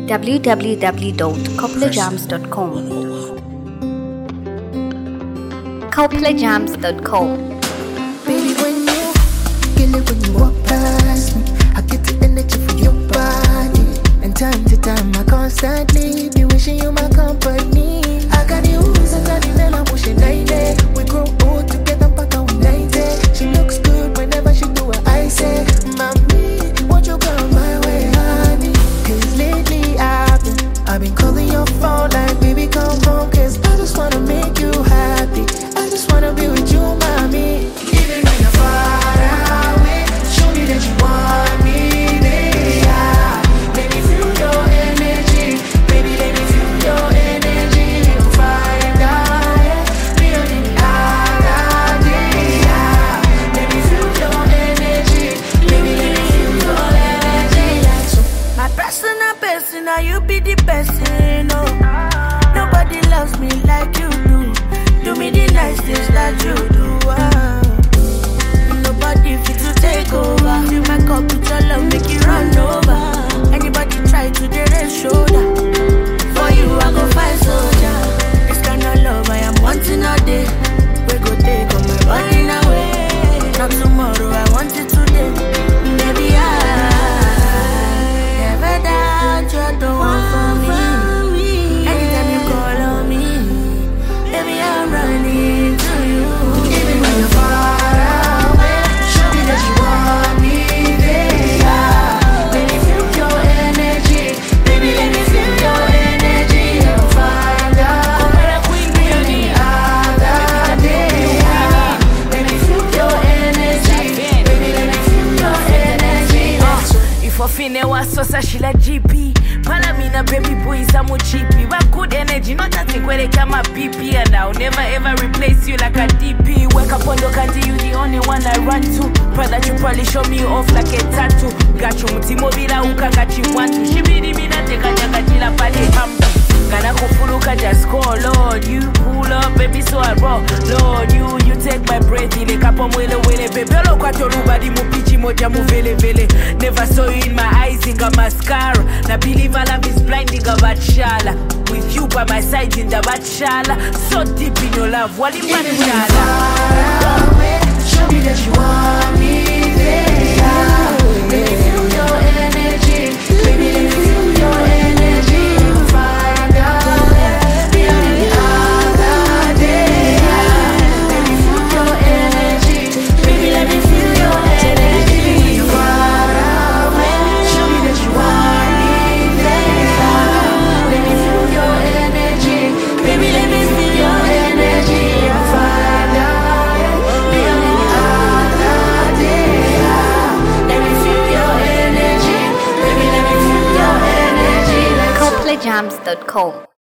www.coplejams.com. coplejams.com. Baby, when you kill it when you walk past me, I get the energy from your body. And time to time, I constantly be wishing you my company. I got you, I got the name, I'm pushing 90. We grow old together, but I'm 90. She looks good whenever she do what I say. Mommy, won't you come my way, honey? Cause lately I've been calling your phone like, baby, come home. Cause I just wanna make you happy. I just wanna be with you, mommy. Even when you're far away, show me that you want me there. Let me feel your energy. Baby, let me feel your energy. You'll find out, yeah. Me on the other day, yeah. Let me feel your energy. Baby, let me feel your energy, yeah. So, my personal person, now you be the person, oh. Nobody loves me like you do. Do me the nice things that you do, Nobody fit to take over. Fill my cup with your love, make it run over. Anybody try to get a shoulder. For you, I go fight soldier. This kind of love I am wanting all day. We go take all my body away. Not tomorrow, I want it today. Baby, I never doubt you're the one for me. Anytime you call on me, baby, I'm running to you. even when you're far away, show me that you want me there. Let me feel your energy. Baby, let me feel your energy. You'll find out. Me on the other day. Let me feel your energy. Baby, let me feel your energy. If I feel was so she like GP. Palamina baby boy is a more cheapy. But good energy, not a thing where they come up PP. And I'll never ever replace you like a DP. Wake up on the candy, you the only one I run to. Brother, you probably show me off like a tattoo. Got you mutimobila uka got you want to. She be the mina take a jagajila pali hampi. Kana kufuluka just call, Lord. You pull up, baby, so I rock. Lord, you take my breath. Ile kapo mwele wele, baby. Olo kwa torubadi mupichi moja muvele vele. Never saw you in my eyes, inga mascara. Na believe our love is blinding a batshala. With you by my side in the batshala. So deep in your love, wali Even when you're batshala. far away, show me that you want me there. Let me feel your energy. Baby, let me feel your energy. You'll find out. Me on the other day. Let me feel your energy. Baby, let me feel your energy. Even when you're far away, show me that you want me there. Let me feel your energy. Baby, let me feel your energy. You'll find out. Me on the other day. Let me feel your energy. Baby, let me feel your energy. coplejams.com.